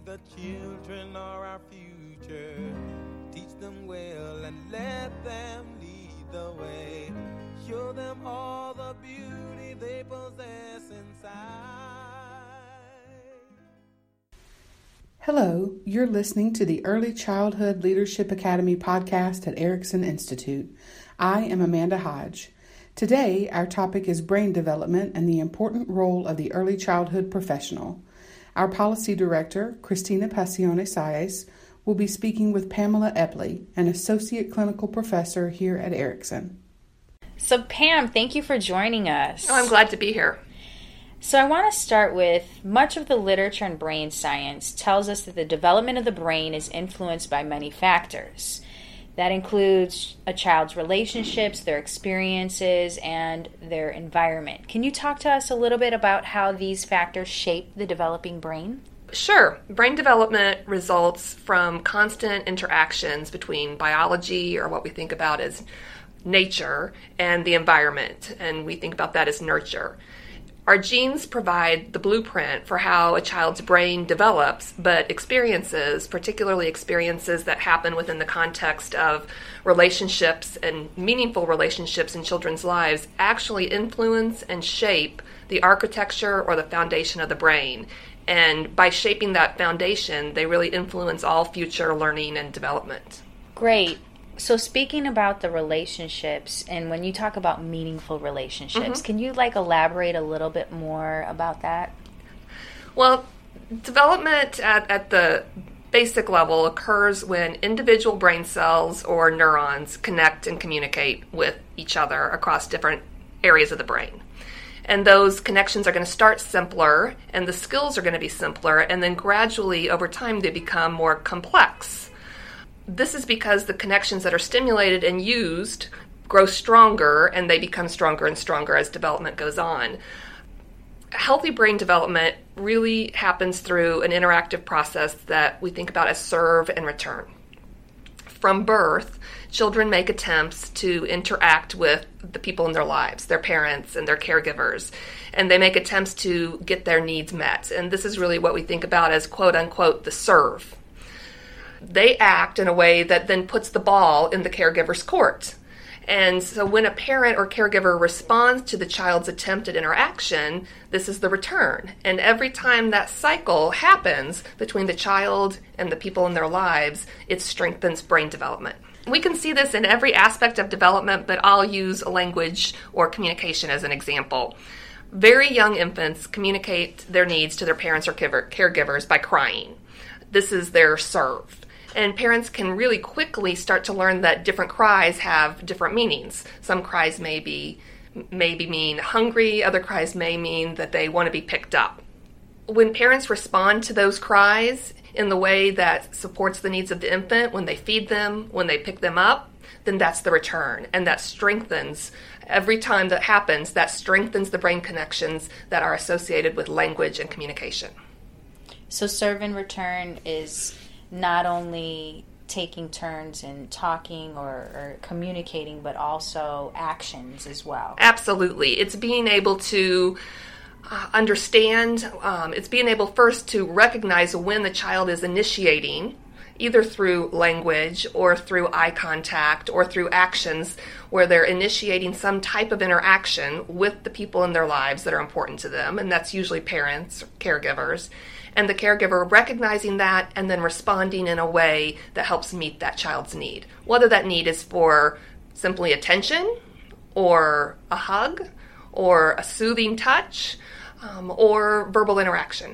the children are our future. Teach them well and let them lead the way. Show them all the beauty they possess inside. Hello, you're listening to the Early Childhood Leadership Academy podcast at Erickson Institute. I am Amanda Hodge. Today, our topic is brain development and the important role of the early childhood professional. Our policy director, Christina Passione-Saez, will be speaking with Pamela Epley, an associate clinical professor here at Erickson. So Pam, thank you for joining us. Oh, I'm glad to be here. So I want to start with, much of the literature in brain science tells us that the development of the brain is influenced by many factors. That includes a child's relationships, their experiences, and their environment. Can you talk to us a little bit about how these factors shape the developing brain? Sure. Brain development results from constant interactions between biology, or what we think about as nature, and the environment, and we think about that as nurture. Our genes provide the blueprint for how a child's brain develops, but experiences, particularly experiences that happen within the context of relationships and meaningful relationships in children's lives, actually influence and shape the architecture or the foundation of the brain. And by shaping that foundation, they really influence all future learning and development. Great. So speaking about the relationships, and when you talk about meaningful relationships, can you elaborate a little bit more about that? Well, development at the basic level occurs when individual brain cells or neurons connect and communicate with each other across different areas of the brain. And those connections are going to start simpler, and the skills are going to be simpler, and then gradually over time they become more complex. This is because the connections that are stimulated and used grow stronger, and they become stronger and stronger as development goes on. Healthy brain development really happens through an interactive process that we think about as serve and return. From birth, children make attempts to interact with the people in their lives, their parents and their caregivers, and they make attempts to get their needs met. And this is really what we think about as quote-unquote the serve. They act in a way that then puts the ball in the caregiver's court. And so when a parent or caregiver responds to the child's attempted interaction, this is the return. And every time that cycle happens between the child and the people in their lives, it strengthens brain development. We can see this in every aspect of development, but I'll use language or communication as an example. Very young infants communicate their needs to their parents or caregivers by crying. This is their serve. And parents can really quickly start to learn that different cries have different meanings. Some cries maybe mean hungry, other cries may mean that they want to be picked up. When parents respond to those cries in the way that supports the needs of the infant, when they feed them, when they pick them up, then that's the return. And that strengthens, every time that happens, that strengthens the brain connections that are associated with language and communication. So serve and return is not only taking turns in talking or communicating, but also actions as well. Absolutely. It's being able to understand, it's being able first to recognize when the child is initiating, either through language or through eye contact or through actions where they're initiating some type of interaction with the people in their lives that are important to them, and that's usually parents, caregivers. And the caregiver recognizing that and then responding in a way that helps meet that child's need. Whether that need is for simply attention, or a hug, or a soothing touch, or verbal interaction.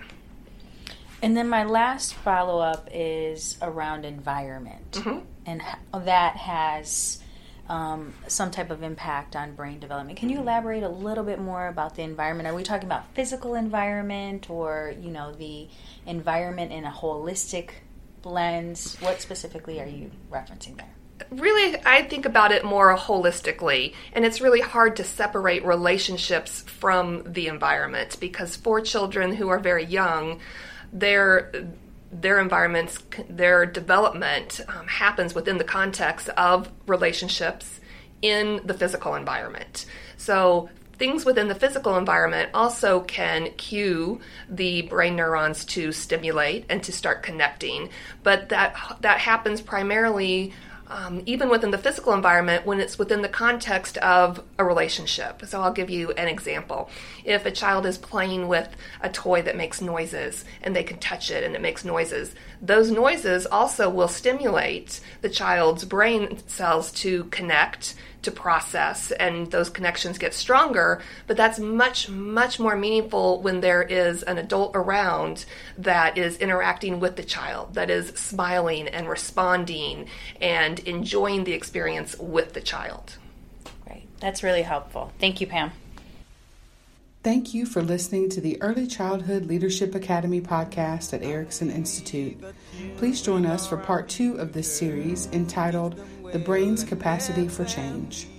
And then my last follow-up is around environment. And how that has some type of impact on brain development. Can you elaborate a little bit more about the environment? Are we talking about physical environment or, the environment in a holistic lens? What specifically are you referencing there? Really, I think about it more holistically, and it's really hard to separate relationships from the environment because for children who are very young, their environments, their development happens within the context of relationships in the physical environment. So things within the physical environment also can cue the brain neurons to stimulate and to start connecting. But that happens primarily even within the physical environment when it's within the context of a relationship. So I'll give you an example. If a child is playing with a toy that makes noises and they can touch it and it makes noises, those noises also will stimulate the child's brain cells to connect, to process, and those connections get stronger. But that's much, much more meaningful when there is an adult around that is interacting with the child, that is smiling and responding and enjoying the experience with the child. Right. That's really helpful. Thank you, Pam. Thank you for listening to the Early Childhood Leadership Academy podcast at Erickson Institute. Please join us for part 2 of this series entitled The Brain's Capacity for Change.